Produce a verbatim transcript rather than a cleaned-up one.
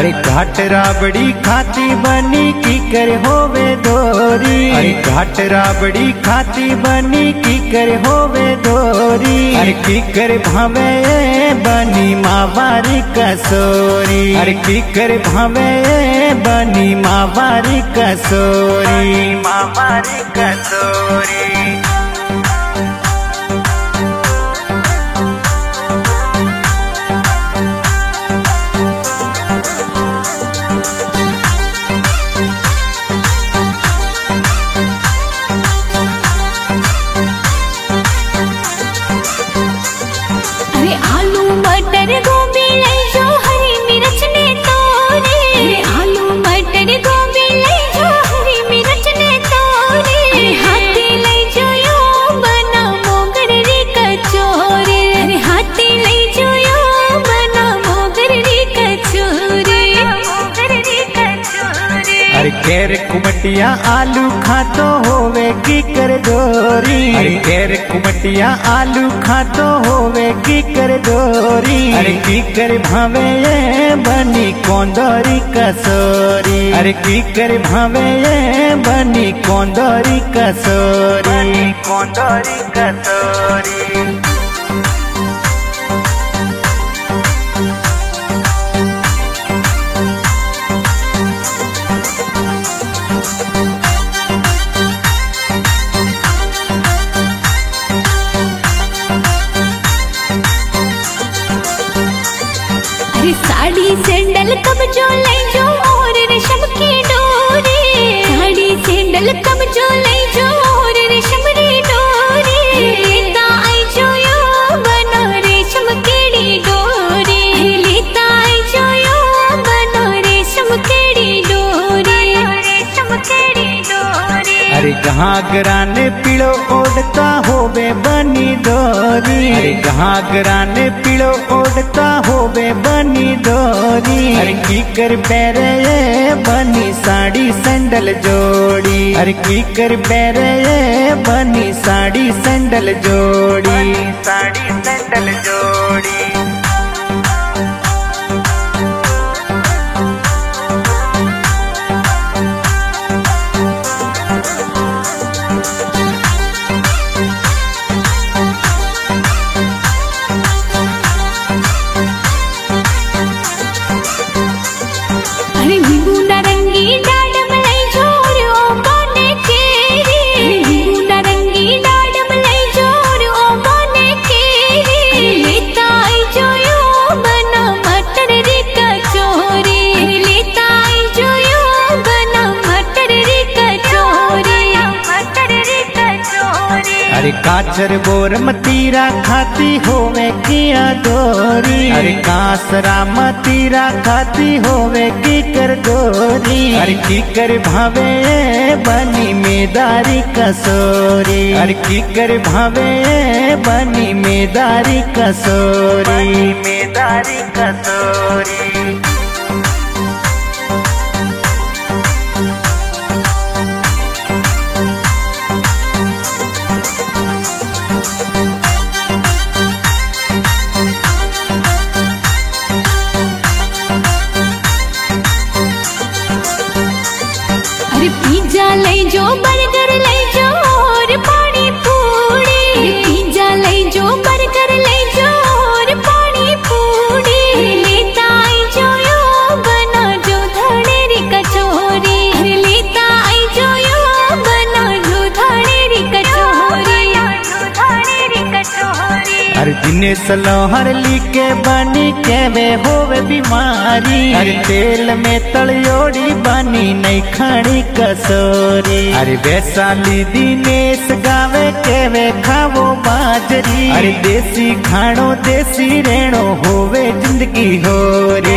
अरे घाट राबड़ी खाती बनी की कर होवे दोरी। अरे घाट राबड़ी खाती बनी की कर होवे दोरी। अरे की कर भावे बनी मावारी कसोरी। अरे की कर भावे बनी मावारी कसोरी। मावारी कसोरी। अरे केर कुमटिया आलू खातो होवे की कर दोरी। अरे केर कुमटिया आलू खातो होवे की कर दोरी। अरे की कर भावे ये बनी कोंदोरी कसोरी। अरे की कर भावे ये बनी कोंदोरी कसोरी। कोंदोरी कसोरी। साड़ी सैंडल कब जो ले जो और रेशम की डोरी। साड़ी सैंडल कब जो ले जो और रेशम की डोरी। लेता आई जो यो बना रेशम केड़ी डोरी। लेता आई जो यो बना रेशम केड़ी डोरी। रेशम केड़ी डोरी। अरे घाघराने पीलो ओढ़ता होवे बनी डोरी। अरे घाघराने पीलो ओढ़ता होवे बनी डोरी। अरे की कर पैरे ये बनी साड़ी सैंडल जोड़ी। अरे की कर पैरे ये बनी साड़ी सैंडल जोड़ी। साड़ी सैंडल जोड़ी। अरे काचर बोर मतीरा खाती होवे किया दोरी। अरे कासरा मतीरा खाती होवे की कर दोरी। अरे की कर भावे बनी मेदारी कसोरी। अरे की कर भावे बनी मेदारी कसोरी। मेदारी कसोरी। पिज्जा ले जो बर्गर ले जो और पानी पूरी। पिज्जा ले जो बर्गर ले जो और पानी पूरी। लेता आई जो यो बना जो धड़ेरी कचोरी। लेता आई जो यो बना जो धड़ेरी कचोरी। धड़ेरी कचोरी। अरे दिनेश लोहर लीके बनी के वे होवे बीमारी। अरे तेल में तलियोड़ी बनी नहीं खानी कसोरी। अरे वैशाली दिनेश गावे के वे खावो बाजरी। अरे देसी खाणो देसी रेणो होवे जिंदगी होरी।